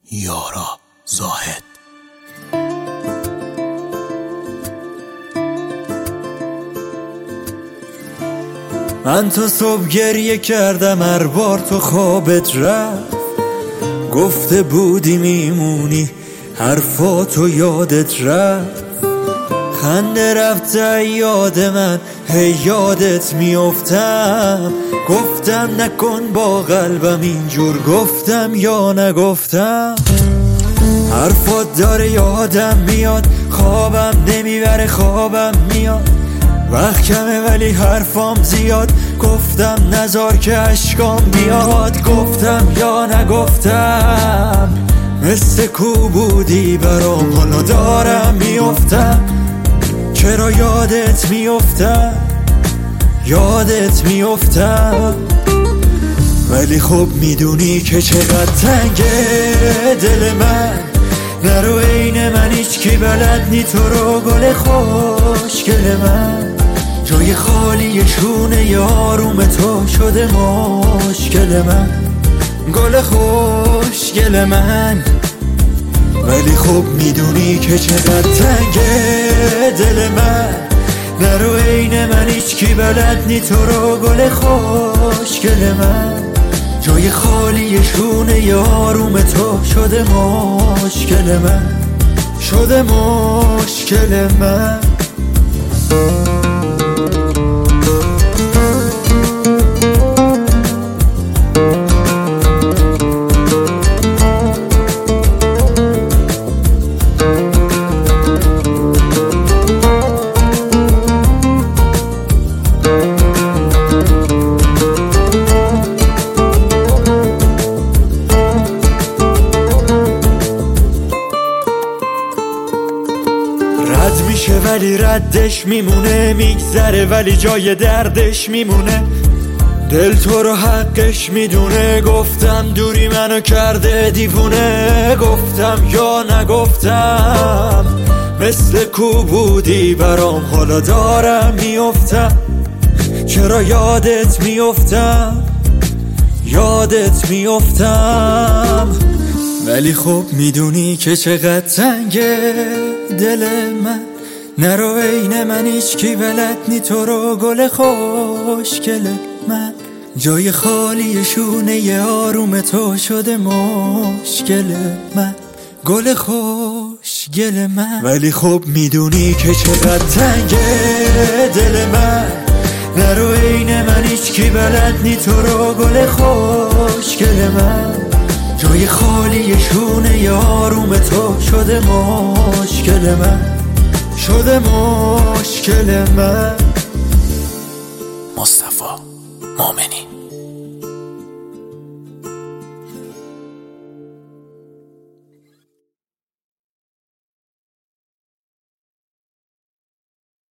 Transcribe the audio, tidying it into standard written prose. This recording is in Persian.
یارا زاهد. من تا صبح گریه کردم هر بار تو خوابت رفت، گفته بودی میمونی حرفاتو یادت رفت، خنده رفت یاد من هی یادت میافتم، گفتم نکن با قلبم اینجور، گفتم یا نگفتم. حرفات داره یادم میاد، خوابم نمیبره خوابم میاد، وقت کمه ولی حرفام زیاد، گفتم نزار که اشکام بیاد، گفتم یا نگفتم. مثل کو بودی برام حالا دارم میافتم، چرا یادت میافتم یادت میافتم. ولی خب میدونی که چقدر تنگه دل من، نرو عین من هیچکی بلد نی تو رو گل خوشگل من، جای خالی شونه ی آروم تو شده مشکل من، گل خوشگل من. ولی خب میدونی که چقدر تنگه دل من، نرو عین من هیچکی بلد نی تو رو گل خوشگل من، جای خالی شونه ی آروم تو شده مشکل من، شده مشکل من. رد میشه ولی ردش میمونه، میگذره ولی جای دردش میمونه، دل تو رو حقش میدونه، گفتم دوری منو کرده دیوونه، گفتم یا نگفتم. مثل کو بودی برام حالا دارم میافتم، چرا یادت میافتم یادت میافتم. ولی خب میدونی که چقدر تنگه دل من، نرو عین من هیچکی بلد نی تو رو گل خوشگل من، جای خالی شونه ی آروم تو شده مشکل من، گل خوشگل من. ولی خب میدونی که چقدر تنگه دل من، نرو عین من هیچکی بلد نی تو رو گل خوشگل من، جای خالی شونه ی آروم تو شده مشکل من، شده مشکل من. مصطفی مومنی.